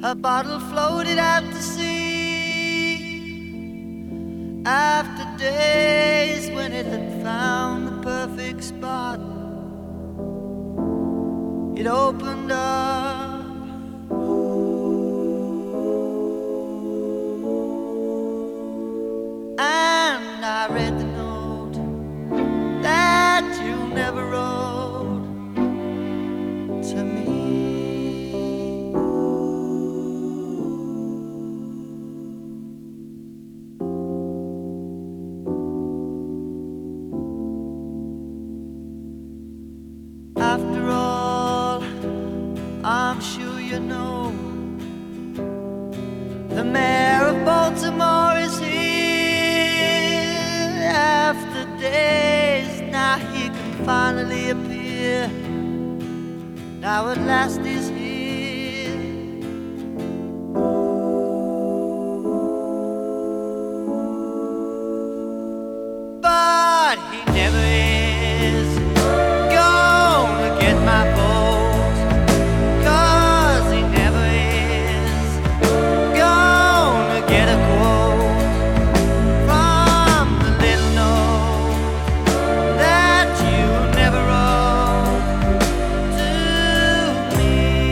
A bottle floated out to sea after days when it had found the perfect spot. It opened up, and I read the note that you never wrote to me. After all, I'm sure you know, the mayor of Baltimore is here. After days, now he can finally appear. Now at last he's here. But he never is gonna get my vote, 'cause he never is gonna get a quote from the little note that you never wrote to me.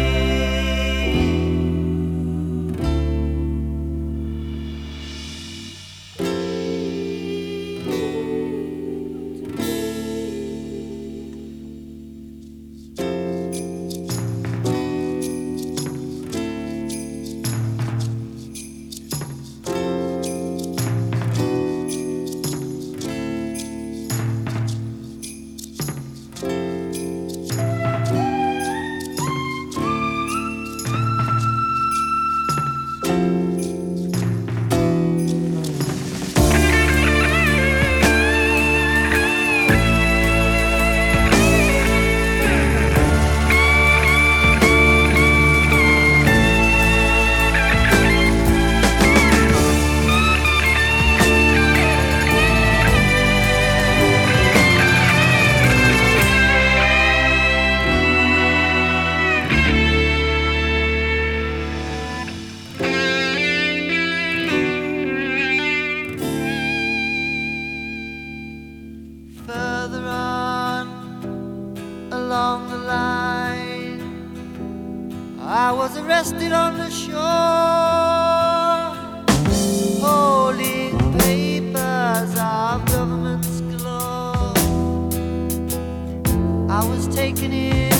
Further on along the line, I was arrested on the shore, holding papers of governments galore. I was taken in